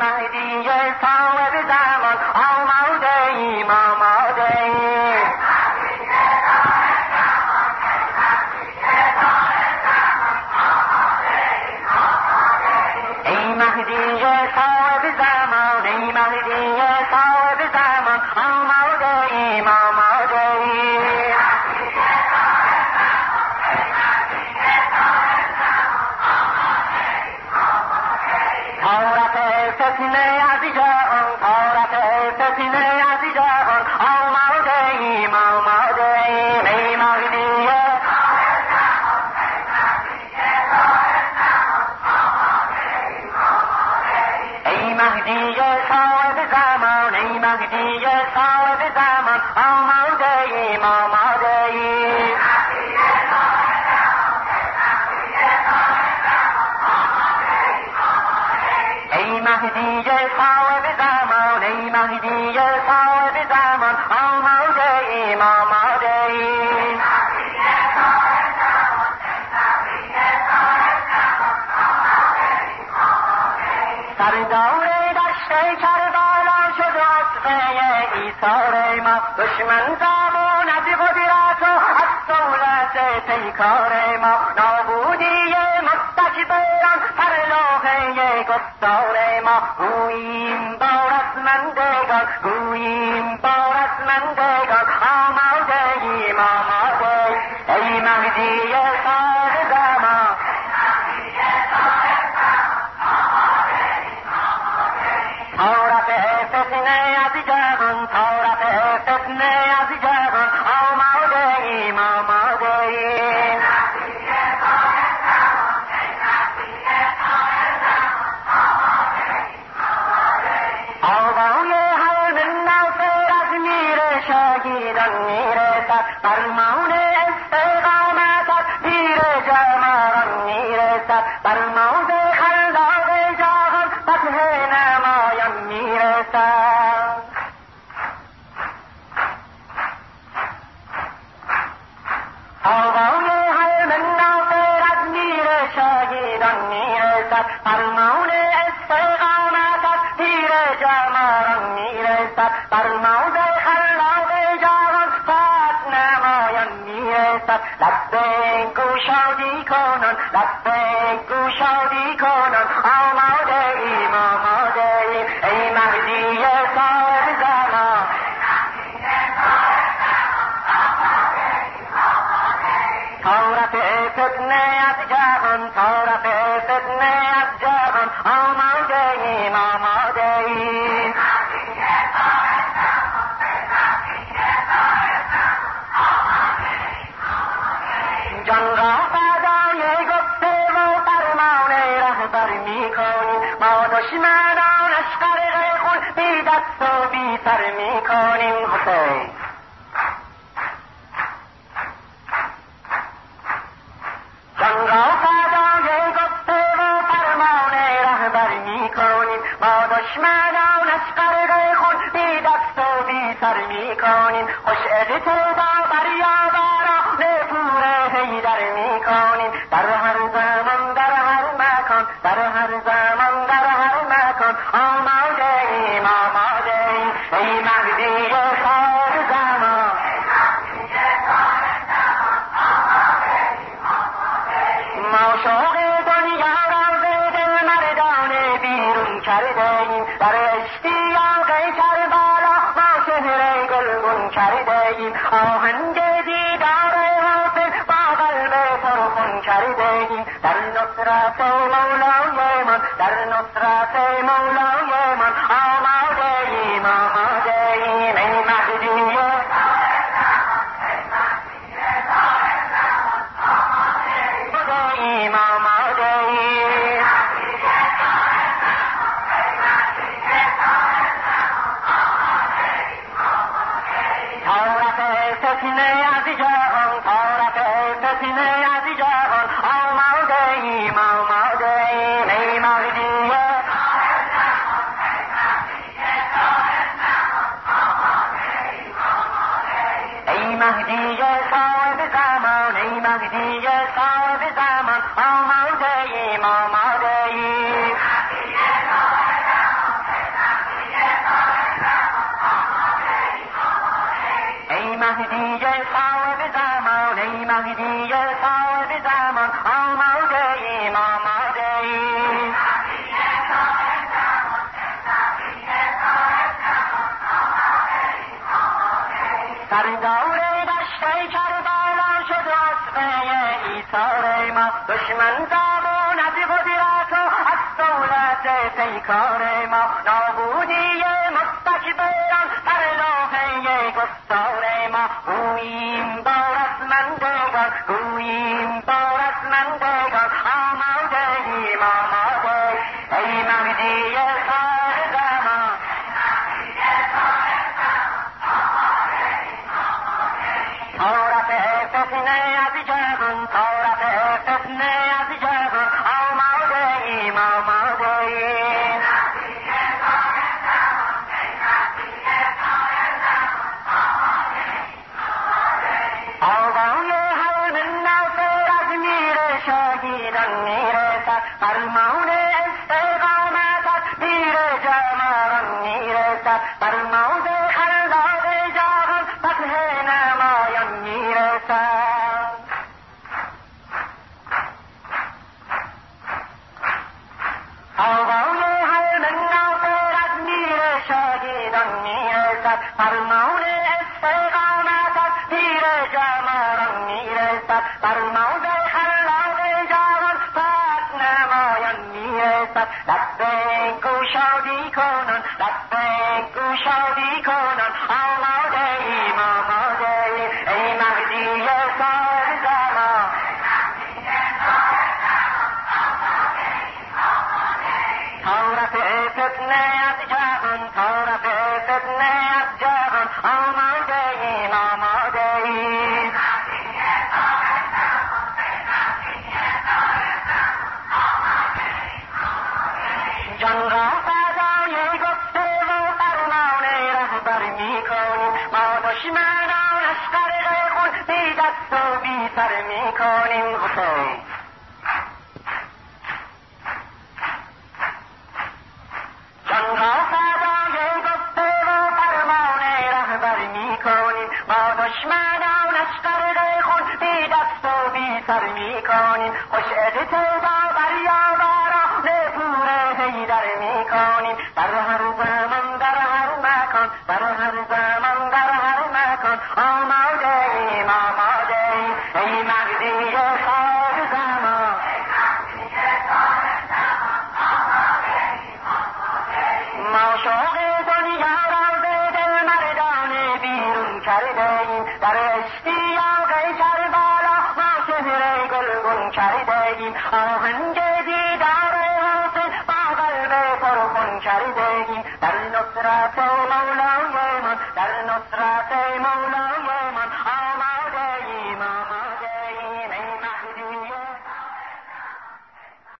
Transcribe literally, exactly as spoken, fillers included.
مهدی صاحب زمان آماده ایم آماده ایم ای مهدی صاحب زمان ای مهدی صاحب زمان آماده ایم آماده ایم تارت فتنه از جهان تارت فتنه از جهان آماده ایم آماده ایم ای مهدی ای مهدی صاحب زمان ای مهدی صاحب زمان آماده ایم آماده ایم ای مهدی صاحب زمان ای مهدی صاحب زمان آماده ایم آماده ایم سردار دشت کربلا شد عطفه ایثار ما دشمن زماند قدرت و از دولت پیکار ما نابودی مستکبران فرلاحه گفتار ما گوییم با رسمندگان گوییم با رسمندگان آماده ایم آماده ای مهدی صاحب زمان تارت فتنه از جهان تارت فتنه از جهان آماده ایم آماده ایم آوای هر من ناصر از میر شهیدان میرسد فرمان استقامت پیر جماران میرسد فرمان خلاق جهان فتح نمایان میرسد آوای هر من ناصر از میر شهیدان میرسد فرمان استقامت از پیر جماران میرسد فرمان خلاق جهان فتح نمایان میرسد لبیک گشادی کنان لبیک گشادی کنان آماده ایم آماده ایم ای مهدی صاحب زمان تارت فتنه از جهان تارت فتنه از جهان آماده ایم آماده ایم جان را فدای گفته و فرمان رهبر میکنیم ما دشمنانش غرق خون بی دست و بی سر میکنیم حسین جان را فدای گفته و فرمان رهبر میکنیم ما دشمنانش غرق خون بی دست و بی سر میکنیم خوش اقتدا بر یاوران پور حیدر میکنیم در هر زمان در هر مکان در هر زمان در هر مکان آماده ایم آماده ایم ای مهدی صاحب زمان ما شوق دنیا را ز دل مردان بیرون کرده ایم در اشتیاق کربلا ما چهره گلگون کرده ایم آهنگ دیدار حافظ با قلب پرخون کرده ایم در نصرت مولای من در نصرت مولای من آماده ایم آماده ایم ای مهدی ایم آماده ایم تارت فتنه از جهان تارت فتنه از جهان آماده ایم آماده ایم ای مهدی ای مهدی صاحب زمان ای مهدی صاحب زمان آماده ایم آماده ایم مهدی صاحب زمان، ای مهدی صاحب زمان، آماده ایم آماده ایم. سردار دشت کربلا شد اسبه ایثار ما، دشمن زبان از قدرت و از دولت پیکار ما، نابودی مستکبران بر لوحه گفتار ما. گوییم با رسمندگان، گوییم با رسمندگان، آماده ایم آماده. ای مهدی صاحب زمان، طرف فتنه از جهان، طرف فتنه از جهان، آماده ایم آماده ایم. آوای حلم ناصر از میر شهیدان میرسد، فرمان استقامت از میر جماران میرسد، فرمان خلاق جهان فتح نمایان میرسد. آوای حلم ناصر از میر شهیدان میرسد، فرمان استقامت از میر جماران میرسد، فرمان خلاق جهان فتح نمایان میرسد. لبیک گشادی کنان، لبیک گشادی کنان، آماده ایم آماده ایم. ای مهدی صاحب زمان، طرف فتنه از جهان، طرف فتنه از جهان، آماده ایم آماده ایم. جان را فدای گفته و فرمان رهبر میکنیم، ما دشمنانش غرق خون بی دست و بی سر میکنیم. حسین جان را فدای گفته و فرمان رهبر میکنیم، ما دشمنانش غرق خون بی دست و بی سر میکنیم. خوش اقتدا بر یاوران پور حیدر میکنیم، در هر زمان در هر مکان، در هر زمان در هر مکان، آماده ایم آماده ایم. ای مهدی صاحب زمان، ما شوق دنیا را به دل مردان بیرون کرده ایم، در اشتیاق کربلا ما چهره گلگون کرده ایم. آهنگ دیدار حسین با قلب پرخون کرده ایم، در نصرت مولای من، در نصرت مولای